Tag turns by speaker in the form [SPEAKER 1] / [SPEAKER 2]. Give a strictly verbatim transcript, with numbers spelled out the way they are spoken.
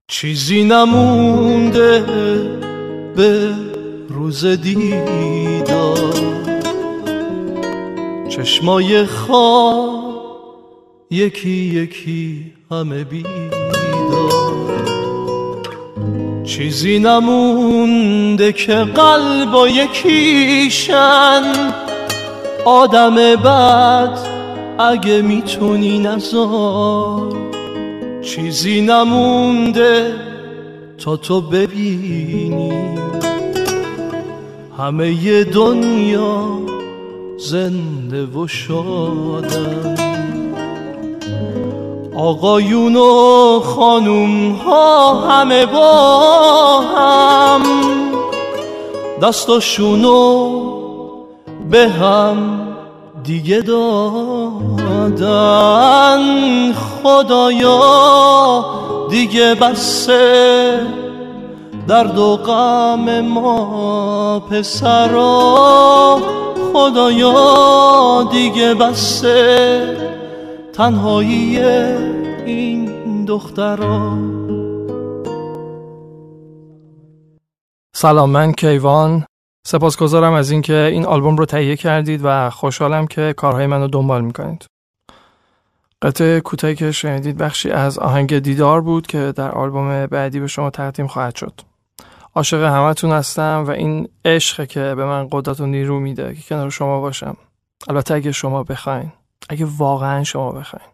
[SPEAKER 1] چیزی نمونده به روز دیدار، چشمای خواب یکی یکی همه بیدار. چیزی نمونده که قلبا یکیشن، آدم بد اگه میتونی نذار. چیزی نمونده تا تو ببینی همه ی دنیا زنده و شادن. آقایون و خانوم ها همه با هم دستاشونو به هم دیگه دادن. خدایا دیگه بسه درد و غم ما پسرا، خدایا دیگه بسه تنهایی این دخترا.
[SPEAKER 2] سلام، من کیوان. سپاسگزارم از اینکه این آلبوم رو تهیه کردید و خوشحالم که کارهای منو دنبال میکنید. قطعه کوتاهی که شنیدید بخشی از آهنگ دیدار بود که در آلبوم بعدی به شما تقدیم خواهد شد. عاشق همتون هستم و این عشقه که به من قدرت و نیرو میده که کنار شما باشم. البته اگه شما بخواین، اگه واقعا شما بخواین.